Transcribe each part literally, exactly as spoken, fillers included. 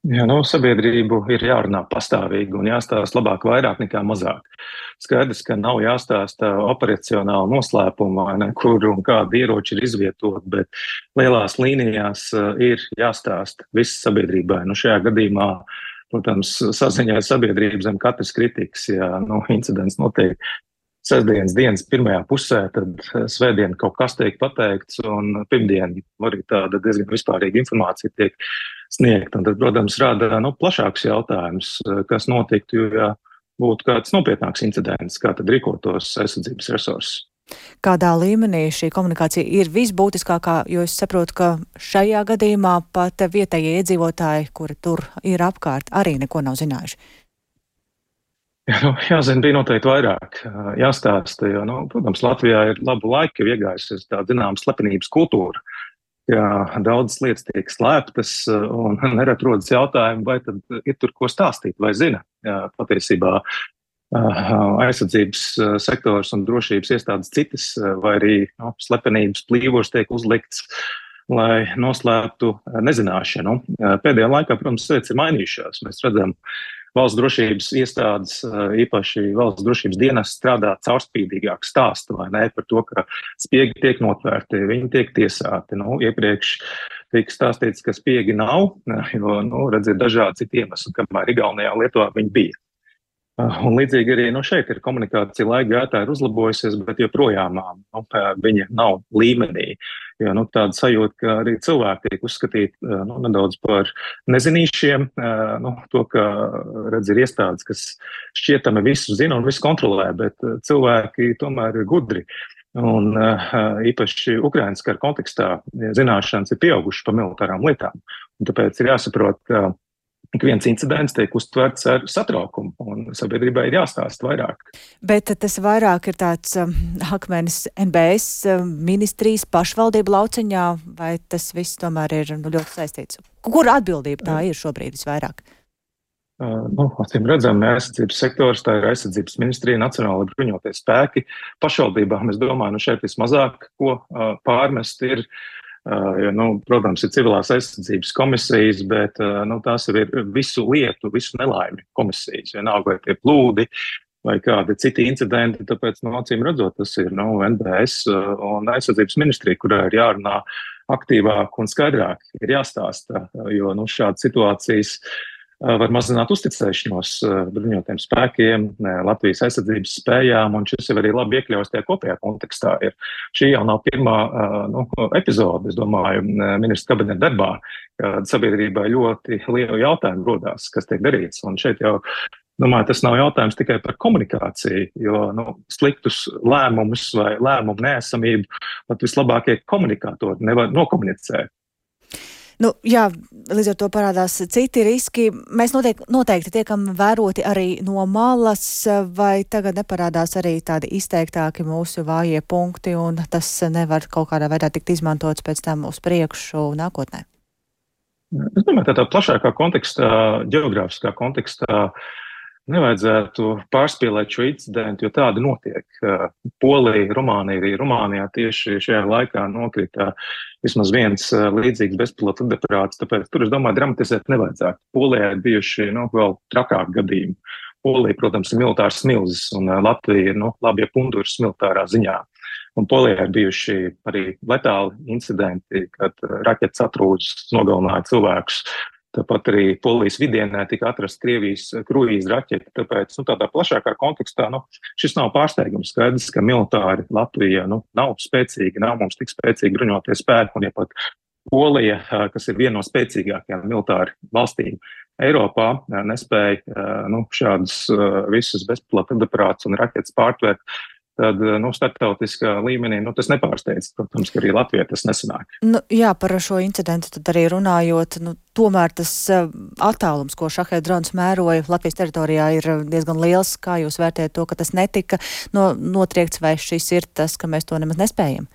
Jā, nu, sabiedrību ir jārunā pastāvīgi un jāstāsta labāk vairāk nekā mazāk. Skaidrs, ka nav jāstāsta operacionāli noslēpuma, vai ne, kur un kādi ieroči ir izvietot, bet lielās līnijās uh, ir jāstāsta viss sabiedrībai. Nu, šajā gadījumā, protams, saziņā ar sabiedrību zem katras kritikas, ja nu, incidents notiek sestdienas dienas pirmajā pusē, tad svētdien kaut kas tiek pateikts, un pirmdien arī tāda diezgan vispārīga informācija tiek sniegta. Un tad, protams, rada nu, plašāks jautājums, kas notiktu, ja būtu kāds nopietnāks incidents, kā tad rīkotos aizsardzības resursi. Kādā līmenī šī komunikācija ir visbūtiskākā, jo es saprotu, ka šajā gadījumā pat vietējie iedzīvotāji, kuri tur ir apkārt, arī neko nav zinājuši. Jā, nu, jāzina, bija noteikti vairāk jāstāsta, jo, nu, protams, Latvijā ir labu laiku jau iegājusies tā zināma slepenības kultūra. Jā, daudzas lietas tiek slēptas un nerad rodas jautājumi, vai tad ir tur ko stāstīt, vai zina. Jā, patiesībā aizsardzības sektors un drošības iestādes citas, vai arī nu, slepenības plīvurs tiek uzlikts, lai noslēptu nezināšanu. Pēdējā laikā, protams, lietas ir mainījušās. Mēs redzam, valsts drošības iestādes, īpaši valsts drošības dienas strādā caurspīdīgāk stāsta, vai ne, par to, ka spiegi tiek notvērti, viņi tiek tiesāti. Nu, iepriekš tika stāstīts, ka spiegi nav, jo, nu, redz, ir dažādi citi iemesli, kamēr Igaunijā, Lietuvā viņi bija. Un līdzīgi arī nu, šeit ir komunikācija laika gaitā ir uzlabojusies, bet joprojām nu, viņa nav līmenī. Jo nu, tāda sajūta, ka arī cilvēki tiek uzskatīti nu, nedaudz par nezinīšiem. Nu, to, ka redz, ir iestādes, kas šķietami visu zina un visu kontrolē, bet cilvēki tomēr ir gudri. Un īpaši Ukrainas kara kontekstā zināšanas ir pieaugušas par militārām lietām. Un tāpēc ir jāsaprot, ka ik viens incidents tiek uztverts ar satraukumu, un sabiedrībai ir jāstāsta vairāk. Bet tas vairāk ir tāds um, akmenis M B S um, ministrijas pašvaldību lauciņā, vai tas viss tomēr ir nu, ļoti saistīts? Kur atbildība tā ir šobrīd visvairāk? Uh, nu, acīm redzam, aizsardzības sektors, tā ir aizsardzības ministrija, nacionāli bruņotie spēki. Pašvaldībām, es domāju, nu šeit vismazāk, ko uh, pārmest ir. Uh, jo, nu, protams, ir civilās aizsardzības komisijas, bet uh, nu, tās ir visu lietu, visu nelaimi komisijas. Vienalga, vai tie plūdi vai kādi citi incidenti, tāpēc, nu, acīm redzot, tas ir nu, N B S uh, un aizsardzības ministrija, kurā ir jārunā aktīvāk un skaidrāk, ir jāstāsta, jo nu, šādas situācijas var mazināt uzticēšanos bruņotiem spēkiem, Latvijas aizsardzības spējām, un šis jau arī labi iekļaus tajā kopējā kontekstā. Ir. Šī jau nav pirmā nu, epizode, es domāju, ministra kabineta darbā, kad sabiedrībai ļoti lielu jautājumu rodās, kas tiek darīts. Un šeit jau, domāju, tas nav jautājums tikai par komunikāciju, jo nu, sliktus lēmumus vai lēmumu neesamību pat vislabākie komunikātori nevar nokomunicēt. Nu, jā, līdz ar to parādās citi riski. Mēs noteikti, noteikti tiekam vēroti arī no malas, vai tagad neparādās arī tādi izteiktāki mūsu vājie punkti, un tas nevar kaut kādā veidā tikt izmantots pēc tam uz priekšu nākotnē? Es domāju, tādā plašākā kontekstā, ģeogrāfiskā kontekstā, nevajadzētu pārspīlēt šo incidentu, jo tādi notiek. Polija, Rumānija, arī Rumānijā tieši šajā laikā nokrita vismaz viens līdzīgs bezpilota lidaparāts, tāpēc tur, es domāju, dramatizēt nevajadzētu. Polijā ir bijuši nu, vēl trakāk gadījumi. Polija, protams, ir militārs smilzis, un Latvija ir nu, labie punduris militārā ziņā. Un Polijā ir bijuši arī letāli incidenti, kad raķetes atrūzas, nogalināja cilvēkus. Tāpat arī Polijas vidienē tika atrasta Krievijas kruīza raķete, tāpēc nu, tādā plašākā kontekstā nu, šis nav pārsteigums. Skaidrs, ka militāri Latvija nu, nav spēcīga, nav mums tik spēcīgi bruņotie spēki, un ja pat Polija, kas ir viena no spēcīgākajām militāri valstīm Eiropā, nespēja nu, šādus visus bezpilota lidaparātus un raķetes pārtvērt, tad nu, starptautiskā līmenī nu, tas nepārsteidz. Protams, ka arī Latvijā tas nesanāk. Nu, jā, par šo incidentu tad arī runājot, nu, tomēr tas uh, attālums, ko šahēda drons mēroja Latvijas teritorijā, ir diezgan liels. Kā jūs vērtējat to, ka tas netika no, notriekts, vai šis ir tas, ka mēs to nemaz nespējam?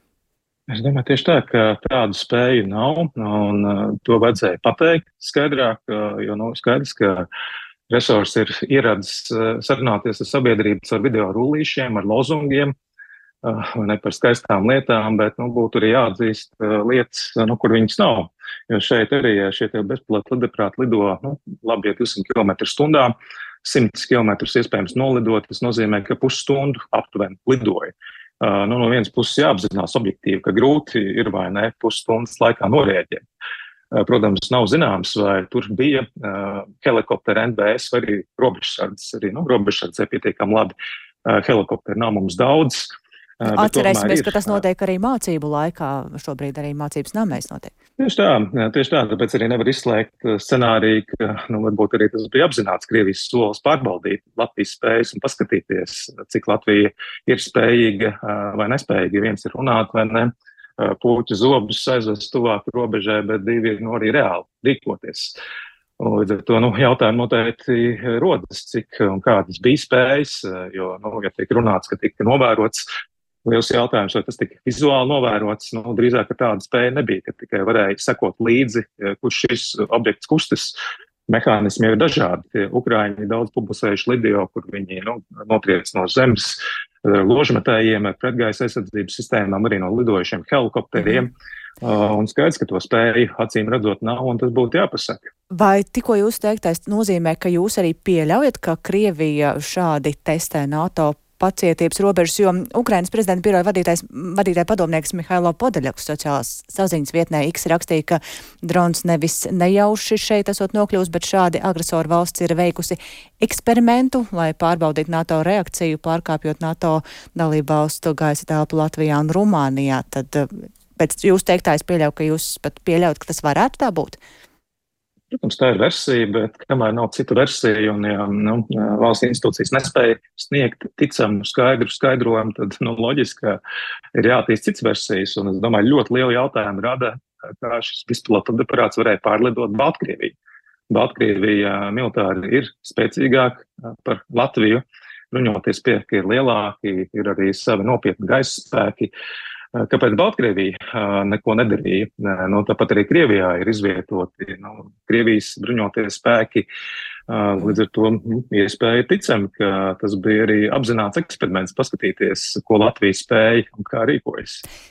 Es domāju tieši tā, ka tādu spēju nav, un uh, to vajadzēja pateikt skaidrāk, uh, jo nu, skaidrs, ka resursi ir ieradis sarunāties ar sabiedrību ar video rullīšiem, ar lozungiem, vai ne par skaistām lietām, bet nu, būtu arī jāatzīst lietas, nu, kur viņas nav. Jo šeit arī šie bezpilota lidaprāti lido nu, labi divsimt kilometru stundā, simt kilometrus iespējams nolidot. Tas nozīmē, ka pusstundu aptuveni lidoja. Uh, nu, no vienas puses jāapzinās objektīvi, ka grūti ir vai ne pusstundas laikā norēģēt. Uh, protams, nav zināms, vai tur bija uh, helikopteri N B S vai arī robežsardzes. Arī nu, robežsardzē pietiekami labi. Uh, helikopteri nav mums daudz. Uh, Atcerēsimies, ka tas notiek arī mācību laikā. Šobrīd arī mācības namēs notiek. Tieši tā, tieši tā, tāpēc arī nevar izslēgt scenāriju, ka nu, varbūt arī tas bija apzināts Krievijas solis pārbaudīt Latvijas spējas un paskatīties, cik Latvija ir spējīga vai nespējīga. Viens ir runāt vai ne, puķu zobus aizvest tuvāk robežai, bet divi ir nu, arī reāli rīkoties. Līdz ar to nu, jautājumu noteikti rodas, cik un kādas bija spējas, jo, nu, ja tiek runāts, ka tika novērots, liels jautājums, vai tas tika vizuāli novērots, nu, drīzāk, ka tāda spēja nebija, ka tikai varēja sekot līdzi, kurš šis objekts kustas. Mehānismi jau ir dažādi. Ukraiņi daudz publicējuši video, kur viņi nu, notriec no zemes ložmetējiem, pretgaisa aizsardzības sistēmām, arī no lidojušiem helikopteriem. Mm. Un skaidrs, ka to spēju acīm redzot nav, un tas būtu jāpasaka. Vai tikko jūs teiktais nozīmē, ka jūs arī pieļaujat, ka Krievija šādi testē NATO pacietības robežas, jo Ukrainas prezidenta biroja vadītājs, vadītāja padomnieks Mihailo Podaļaks sociālās saziņas vietnē X rakstīja, ka drons nevis nejauši šeit esot nokļūst, bet šādi agresoru valsts ir veikusi eksperimentu, lai pārbaudītu NATO reakciju, pārkāpjot NATO dalībvalstu gaisa telpu Latvijā un Rumānijā. Tad pēc jūs teiktā es pieļauju, ka jūs pat pieļaujat, ka tas varētu tā būt? Protams, tā ir versija, bet kamēr nav cita versija un ja, nu, valsts institūcijas nespēja sniegt ticamu skaidru skaidrojumu, tad nu, loģiski, ka ir jātīst cits versijas. Un es domāju, ļoti lielu jautājumu rada, kā šis bezpilota lidaparāts varēja pārlidot Baltkrieviju. Baltkrievija militāri ir spēcīgāk par Latviju, bruņoties spēki ir lielāki, ir arī savi nopietni gaisa spēki. Kāpēc Baltkrievija neko nedarīja? Nu, tāpat arī Krievijā ir izvietoti nu, Krievijas bruņoties spēki. Līdz ar to nu, iespēja ticami, ka tas bija arī apzināts eksperiments paskatīties, ko Latvija spēja un kā rīkojas.